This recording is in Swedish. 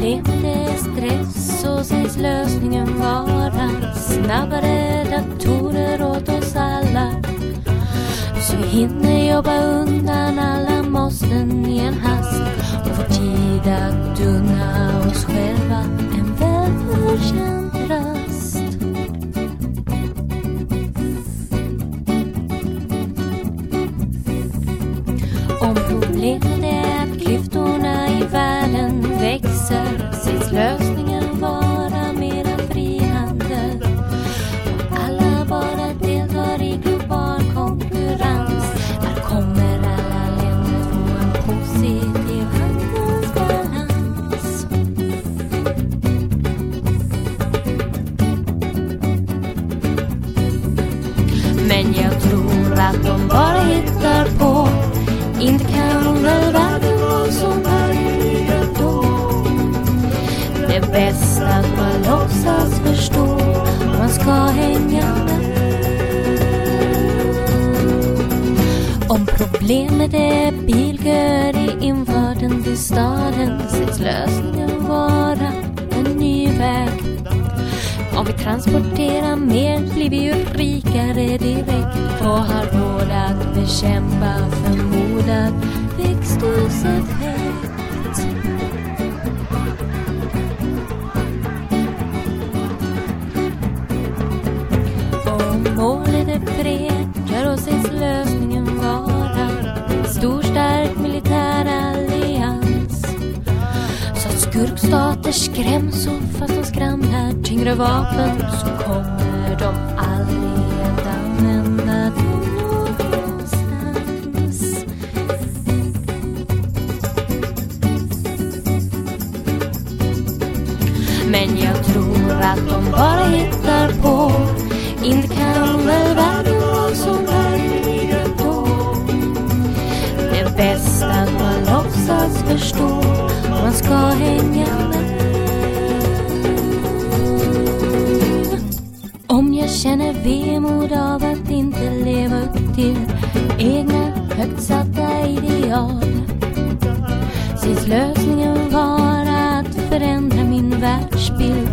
problemet är stress så sägs lösningen vara snabbare datorer åt oss alla. Så vi hinner jobba undan alla måsten i en hast och får tid att unna oss själva en välförtjänt rast. Om problemet är att klyftorna i världen växer sägs lösningen vara mera frihandel. Om alla bara deltar i global konkurrens, där kommer alla länder få en positiv handelsbalans. Men jag tror att de bara hittar på, inte kan väl världen vara som verkligen då. Det är bäst att man låtsas förstå man ska hänga med. Om problemet är bilköer i infarten till staden sägs lösningen vara en ny väg. Om vi transporterar mer blir vi ju rikare direkt och har råd att bekämpa förmodad växthuseffekt. Om målet är fred gör oss lösningen vara stor stark militär allians. Så att skurkstater skräms och fast de skramlar tyngre vapen så kommer de aldrig att använda dem någonstans. Men jag tror att de bara hittar på, inte kan väl världen vara som verkligen då. Det är bäst att man låtsas förstå man ska hänga med. Om jag känner vemod av att inte leva upp till egna högt satta ideal sägs lösningen vara att förändra min världsbild